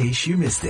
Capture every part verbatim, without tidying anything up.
case you missed it.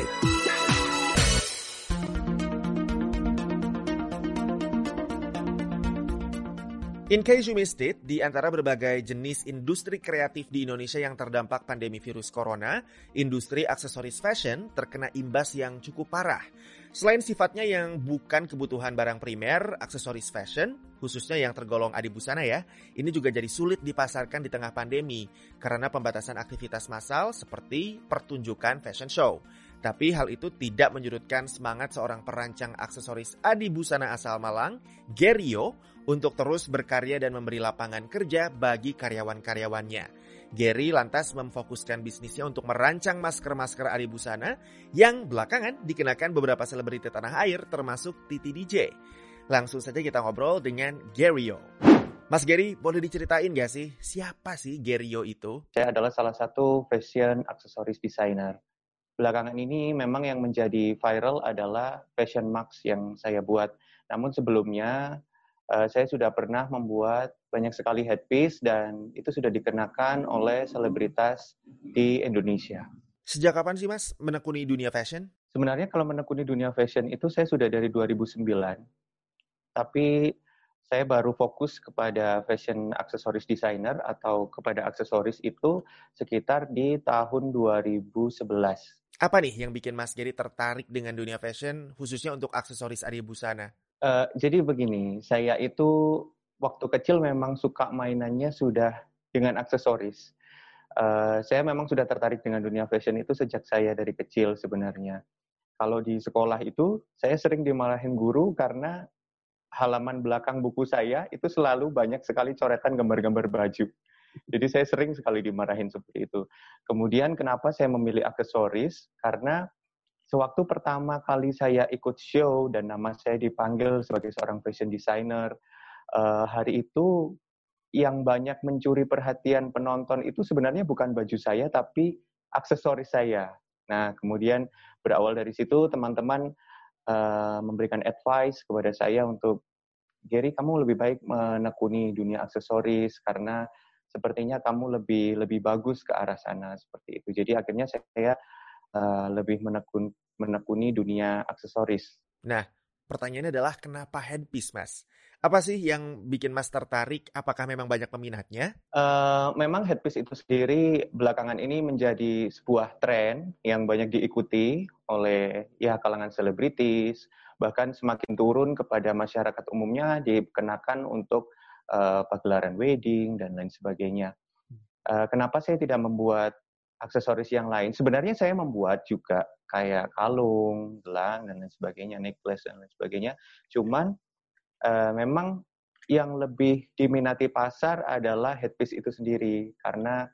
In case you missed it, di antara berbagai jenis industri kreatif di Indonesia yang terdampak pandemi virus corona, industri aksesoris fashion terkena imbas yang cukup parah. Selain sifatnya yang bukan kebutuhan barang primer, aksesoris fashion, khususnya yang tergolong adibusana ya, ini juga jadi sulit dipasarkan di tengah pandemi karena pembatasan aktivitas massal seperti pertunjukan fashion show. Tapi hal itu tidak menyurutkan semangat seorang perancang aksesoris adibusana asal Malang, Gerio, untuk terus berkarya dan memberi lapangan kerja bagi karyawan-karyawannya. Gary lantas memfokuskan bisnisnya untuk merancang masker-masker adibusana yang belakangan dikenakan beberapa selebriti tanah air termasuk Titi D J. Langsung saja kita ngobrol dengan Gerio. Mas Gary, boleh diceritain gak sih siapa sih Gerio itu? Saya adalah salah satu fashion aksesoris designer. Belakangan ini memang yang menjadi viral adalah fashion mask yang saya buat. Namun sebelumnya uh, saya sudah pernah membuat banyak sekali headpiece dan itu sudah dikenakan oleh selebritas di Indonesia. Sejak kapan sih Mas menekuni dunia fashion? Sebenarnya kalau menekuni dunia fashion itu saya sudah dari dua ribu sembilan. Tapi saya baru fokus kepada fashion aksesoris designer atau kepada aksesoris itu sekitar di tahun dua ribu sebelas. Apa nih yang bikin Mas Gary tertarik dengan dunia fashion, khususnya untuk aksesoris adibusana? Uh, jadi begini, saya itu waktu kecil memang suka mainannya sudah dengan aksesoris. Uh, saya memang sudah tertarik dengan dunia fashion itu sejak saya dari kecil sebenarnya. Kalau di sekolah itu, saya sering dimarahin guru karena halaman belakang buku saya itu selalu banyak sekali coretan gambar-gambar baju. Jadi saya sering sekali dimarahin seperti itu. Kemudian kenapa saya memilih aksesoris? Karena sewaktu pertama kali saya ikut show dan nama saya dipanggil sebagai seorang fashion designer, uh, hari itu yang banyak mencuri perhatian penonton itu sebenarnya bukan baju saya, tapi aksesoris saya. Nah, kemudian berawal dari situ teman-teman uh, memberikan advice kepada saya untuk, Gary, kamu lebih baik menekuni dunia aksesoris karena sepertinya kamu lebih lebih bagus ke arah sana seperti itu. Jadi akhirnya saya uh, lebih menekun, menekuni dunia aksesoris. Nah, pertanyaannya adalah kenapa headpiece, Mas? Apa sih yang bikin Mas tertarik? Apakah memang banyak peminatnya? Uh, memang headpiece itu sendiri belakangan ini menjadi sebuah tren yang banyak diikuti oleh ya kalangan selebritis, bahkan semakin turun kepada masyarakat umumnya dikenakan untuk Uh, pagelaran wedding dan lain sebagainya. Uh, kenapa saya tidak membuat aksesoris yang lain? Sebenarnya saya membuat juga kayak kalung, gelang dan lain sebagainya, necklace dan lain sebagainya. Cuman uh, memang yang lebih diminati pasar adalah headpiece itu sendiri karena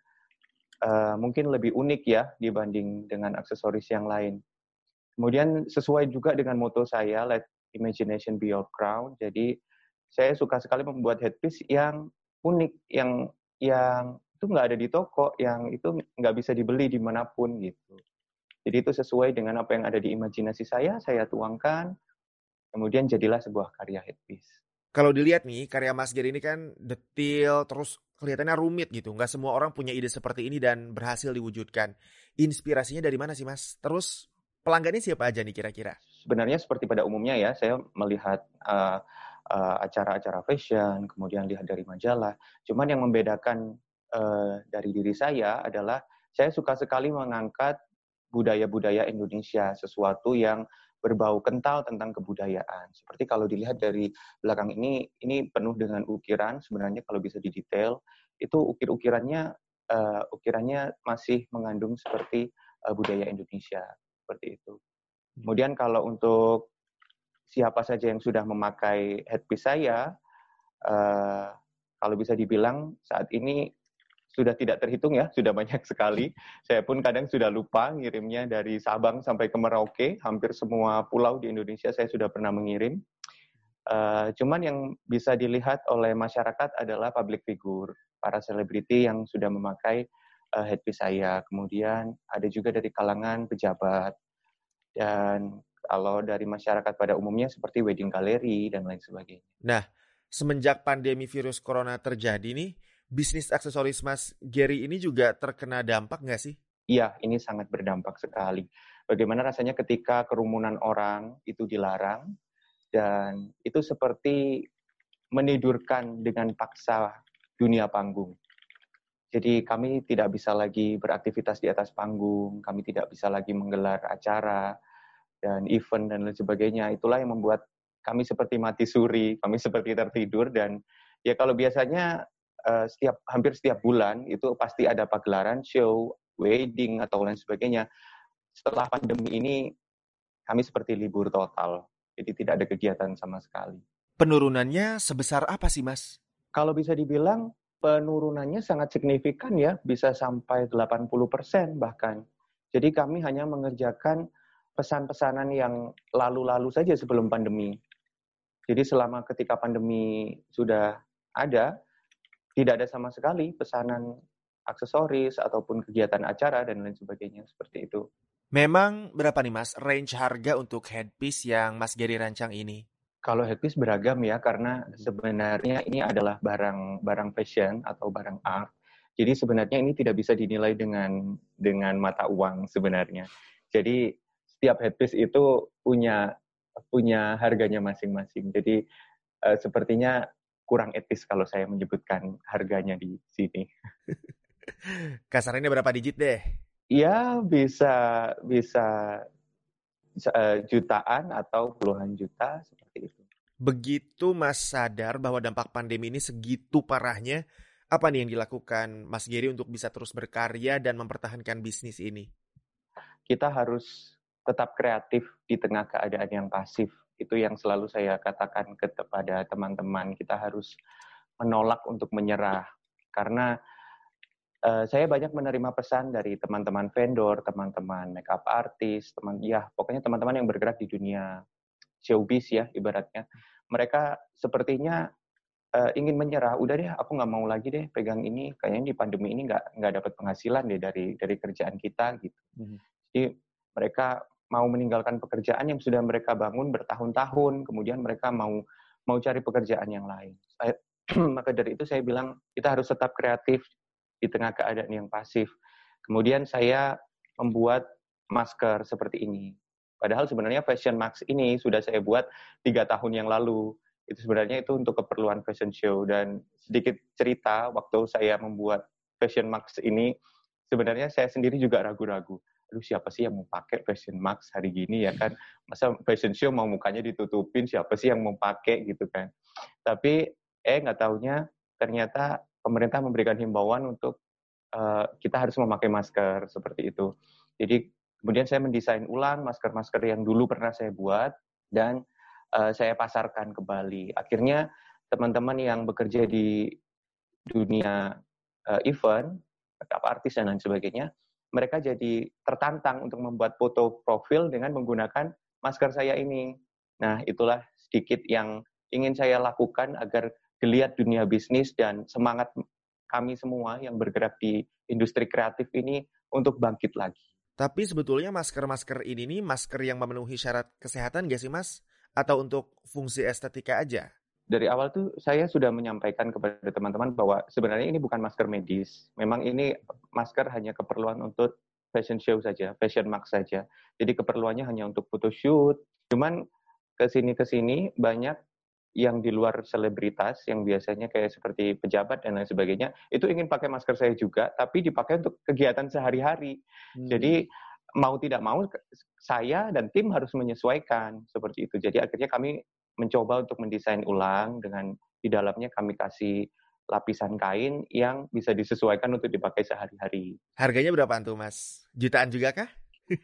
uh, mungkin lebih unik ya dibanding dengan aksesoris yang lain. Kemudian sesuai juga dengan moto saya, Let Imagination Be Your Crown. Jadi saya suka sekali membuat headpiece yang unik, yang yang itu nggak ada di toko, yang itu nggak bisa dibeli dimanapun gitu. Jadi itu sesuai dengan apa yang ada di imajinasi saya, saya tuangkan, kemudian jadilah sebuah karya headpiece. Kalau dilihat nih, karya Mas Gary ini kan detail, terus kelihatannya rumit gitu. Nggak semua orang punya ide seperti ini dan berhasil diwujudkan. Inspirasinya dari mana sih Mas? Terus pelanggannya siapa aja nih kira-kira? Sebenarnya seperti pada umumnya ya, saya melihat uh, Uh, acara-acara fashion, kemudian lihat dari majalah. Cuman yang membedakan uh, dari diri saya adalah saya suka sekali mengangkat budaya-budaya Indonesia, sesuatu yang berbau kental tentang kebudayaan. Seperti kalau dilihat dari belakang ini, ini penuh dengan ukiran, sebenarnya kalau bisa didetail, itu ukir-ukirannya uh, ukirannya masih mengandung seperti uh, budaya Indonesia, seperti itu. Kemudian kalau untuk siapa saja yang sudah memakai headpiece saya, uh, kalau bisa dibilang saat ini sudah tidak terhitung ya, sudah banyak sekali. Saya pun kadang sudah lupa ngirimnya dari Sabang sampai ke Merauke, hampir semua pulau di Indonesia saya sudah pernah mengirim. Uh, cuman yang bisa dilihat oleh masyarakat adalah public figure, para selebriti yang sudah memakai uh, headpiece saya. Kemudian ada juga dari kalangan pejabat, dan kalau dari masyarakat pada umumnya seperti wedding gallery dan lain sebagainya. Nah, semenjak pandemi virus corona terjadi nih, bisnis aksesoris Mas Gary ini juga terkena dampak nggak sih? Iya, ini sangat berdampak sekali. Bagaimana rasanya ketika kerumunan orang itu dilarang, dan itu seperti menidurkan dengan paksa dunia panggung. Jadi kami tidak bisa lagi beraktivitas di atas panggung, kami tidak bisa lagi menggelar acara dan event dan lain sebagainya. Itulah yang membuat kami seperti mati suri, kami seperti tertidur. Dan ya kalau biasanya uh, setiap hampir setiap bulan itu pasti ada pagelaran show, wedding atau lain sebagainya. Setelah pandemi ini kami seperti libur total, jadi tidak ada kegiatan sama sekali. Penurunannya sebesar apa sih, Mas? Kalau bisa dibilang penurunannya sangat signifikan ya, bisa sampai delapan puluh persen bahkan. Jadi kami hanya mengerjakan pesan-pesanan yang lalu-lalu saja sebelum pandemi. Jadi selama ketika pandemi sudah ada, tidak ada sama sekali pesanan aksesoris ataupun kegiatan acara dan lain sebagainya, seperti itu. Memang berapa nih Mas range harga untuk headpiece yang Mas Gary rancang ini? Kalau headpiece beragam ya, karena sebenarnya ini adalah barang barang fashion atau barang art. Jadi sebenarnya ini tidak bisa dinilai dengan dengan mata uang sebenarnya. Jadi setiap headpiece itu punya punya harganya masing-masing. Jadi uh, sepertinya kurang etis kalau saya menyebutkan harganya di sini. Kasarnya berapa digit deh? Ya bisa bisa uh, jutaan atau puluhan juta seperti itu. Begitu Mas sadar bahwa dampak pandemi ini segitu parahnya, apa nih yang dilakukan Mas Gary untuk bisa terus berkarya dan mempertahankan bisnis ini? Kita harus tetap kreatif di tengah keadaan yang pasif. Itu yang selalu saya katakan kepada teman-teman. Kita harus menolak untuk menyerah. Karena uh, saya banyak menerima pesan dari teman-teman vendor, teman-teman makeup artist, teman ya pokoknya teman-teman yang bergerak di dunia showbiz ya ibaratnya. Mereka sepertinya uh, ingin menyerah. Udah deh, aku nggak mau lagi deh pegang ini. Kayaknya di pandemi ini nggak nggak dapat penghasilan deh dari dari kerjaan kita gitu. Mm-hmm. Jadi mereka mau meninggalkan pekerjaan yang sudah mereka bangun bertahun-tahun, kemudian mereka mau mau cari pekerjaan yang lain. Saya, maka dari itu saya bilang kita harus tetap kreatif di tengah keadaan yang pasif. Kemudian saya membuat masker seperti ini. Padahal sebenarnya Fashion Max ini sudah saya buat tiga tahun yang lalu. Itu sebenarnya itu untuk keperluan fashion show. Dan sedikit cerita, waktu saya membuat Fashion Max ini, sebenarnya saya sendiri juga ragu-ragu. Aduh, siapa sih yang mau pakai Fashion Max hari gini ya kan? Masa fashion show mau mukanya ditutupin, siapa sih yang mau pakai gitu kan? Tapi eh nggak taunya ternyata pemerintah memberikan himbauan untuk uh, kita harus memakai masker seperti itu. Jadi kemudian saya mendesain ulang masker-masker yang dulu pernah saya buat dan uh, saya pasarkan kembali. Akhirnya teman-teman yang bekerja di dunia uh, event, makeup artis dan lain sebagainya, mereka jadi tertantang untuk membuat foto profil dengan menggunakan masker saya ini. Nah, itulah sedikit yang ingin saya lakukan agar geliat dunia bisnis dan semangat kami semua yang bergerak di industri kreatif ini untuk bangkit lagi. Tapi sebetulnya masker-masker ini nih masker yang memenuhi syarat kesehatan gak sih Mas? Atau untuk fungsi estetika aja? Dari awal tuh saya sudah menyampaikan kepada teman-teman bahwa sebenarnya ini bukan masker medis. Memang ini masker hanya keperluan untuk fashion show saja, fashion max saja. Jadi keperluannya hanya untuk photoshoot. Cuman kesini-kesini banyak yang di luar selebritas, yang biasanya kayak seperti pejabat dan lain sebagainya, itu ingin pakai masker saya juga, tapi dipakai untuk kegiatan sehari-hari. Hmm. Jadi mau tidak mau, saya dan tim harus menyesuaikan seperti itu. Jadi akhirnya kami mencoba untuk mendesain ulang dengan di dalamnya kami kasih lapisan kain yang bisa disesuaikan untuk dipakai sehari-hari. Harganya berapaan tuh Mas? Jutaan juga kah?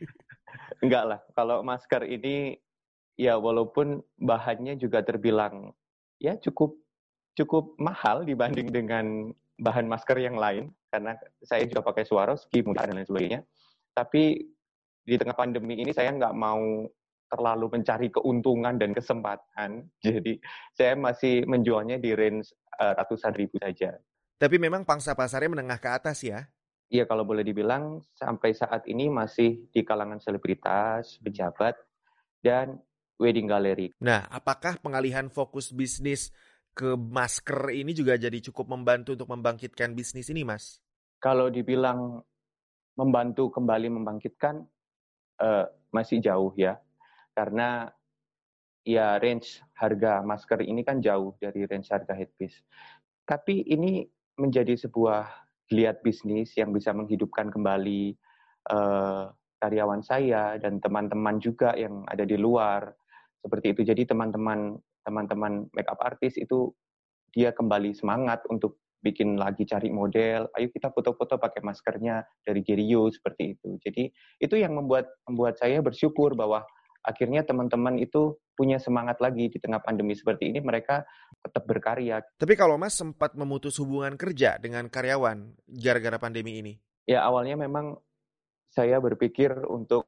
Enggak lah, kalau masker ini ya walaupun bahannya juga terbilang ya cukup cukup mahal dibanding dengan bahan masker yang lain, karena saya juga pakai Swarovski, dan lain sebagainya. Tapi di tengah pandemi ini saya nggak mau terlalu mencari keuntungan dan kesempatan. Jadi saya masih menjualnya di range uh, ratusan ribu saja. Tapi memang pangsa pasarnya menengah ke atas ya? Iya, kalau boleh dibilang sampai saat ini masih di kalangan selebritas, pejabat, dan wedding gallery. Nah, apakah pengalihan fokus bisnis ke masker ini juga jadi cukup membantu untuk membangkitkan bisnis ini, Mas? Kalau dibilang membantu kembali membangkitkan, uh, masih jauh ya, karena ya range harga masker ini kan jauh dari range harga headpiece. Tapi ini menjadi sebuah geliat bisnis yang bisa menghidupkan kembali uh, karyawan saya dan teman-teman juga yang ada di luar seperti itu. Jadi teman-teman teman-teman makeup artist itu dia kembali semangat untuk bikin lagi cari model. Ayo kita foto-foto pakai maskernya dari Gerio seperti itu. Jadi itu yang membuat membuat saya bersyukur bahwa akhirnya teman-teman itu punya semangat lagi di tengah pandemi seperti ini, mereka tetap berkarya. Tapi kalau Mas sempat memutus hubungan kerja dengan karyawan gara-gara pandemi ini? Ya awalnya memang saya berpikir untuk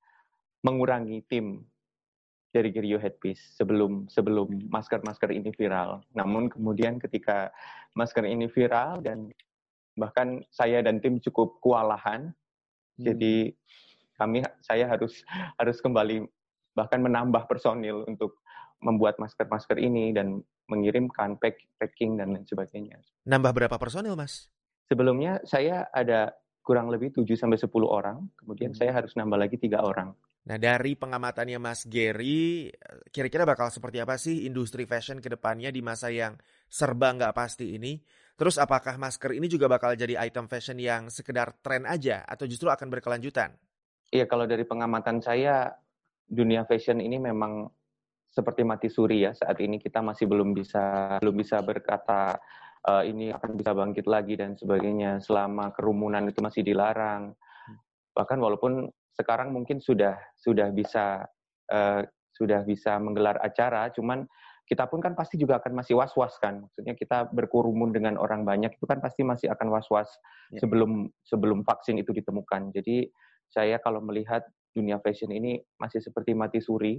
mengurangi tim dari Gerio Headpiece sebelum sebelum masker-masker ini viral. Namun kemudian ketika masker ini viral dan bahkan saya dan tim cukup kewalahan, hmm. jadi kami saya harus harus kembali bahkan menambah personil untuk membuat masker-masker ini dan mengirimkan pack, packing dan lain sebagainya. Nambah berapa personil, Mas? Sebelumnya saya ada kurang lebih tujuh sampai sepuluh orang, kemudian hmm. saya harus nambah lagi tiga orang. Nah, dari pengamatannya Mas Gary, kira-kira bakal seperti apa sih industri fashion ke depannya di masa yang serba nggak pasti ini? Terus apakah masker ini juga bakal jadi item fashion yang sekedar tren aja atau justru akan berkelanjutan? Iya, kalau dari pengamatan saya, dunia fashion ini memang seperti mati suri ya. Saat ini kita masih belum bisa belum bisa berkata uh, ini akan bisa bangkit lagi dan sebagainya. Selama kerumunan itu masih dilarang. Bahkan walaupun sekarang mungkin sudah sudah bisa uh, sudah bisa menggelar acara, cuman kita pun kan pasti juga akan masih was-was kan. Maksudnya kita berkerumun dengan orang banyak itu kan pasti masih akan was-was ya. sebelum sebelum vaksin itu ditemukan. Jadi saya kalau melihat dunia fashion ini masih seperti mati suri.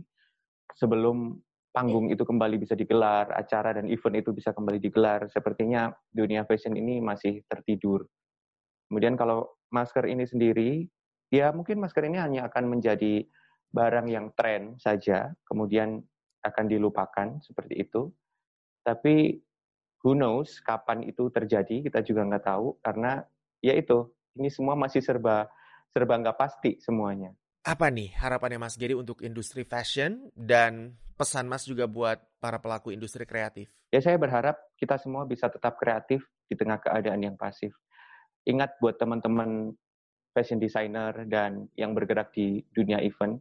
Sebelum panggung itu kembali bisa digelar, acara dan event itu bisa kembali digelar, sepertinya dunia fashion ini masih tertidur. Kemudian kalau masker ini sendiri, ya mungkin masker ini hanya akan menjadi barang yang tren saja, kemudian akan dilupakan seperti itu. Tapi who knows kapan itu terjadi, kita juga nggak tahu, karena ya itu, ini semua masih serba serba nggak pasti semuanya. Apa nih harapannya Mas Gary untuk industri fashion dan pesan Mas juga buat para pelaku industri kreatif? Ya saya berharap kita semua bisa tetap kreatif di tengah keadaan yang pasif. Ingat buat teman-teman fashion designer dan yang bergerak di dunia event,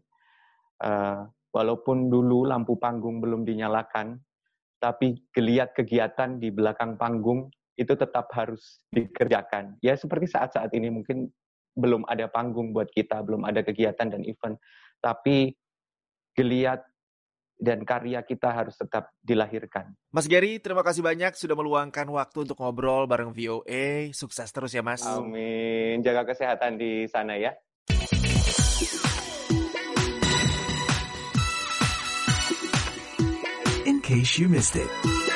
uh, walaupun dulu lampu panggung belum dinyalakan, tapi geliat kegiatan di belakang panggung itu tetap harus dikerjakan. Ya seperti saat-saat ini mungkin belum ada panggung buat kita, belum ada kegiatan dan event, tapi geliat dan karya kita harus tetap dilahirkan. Mas Gary, terima kasih banyak sudah meluangkan waktu untuk ngobrol bareng V O A. Sukses terus ya Mas. Amin, jaga kesehatan di sana ya. In case you missed it.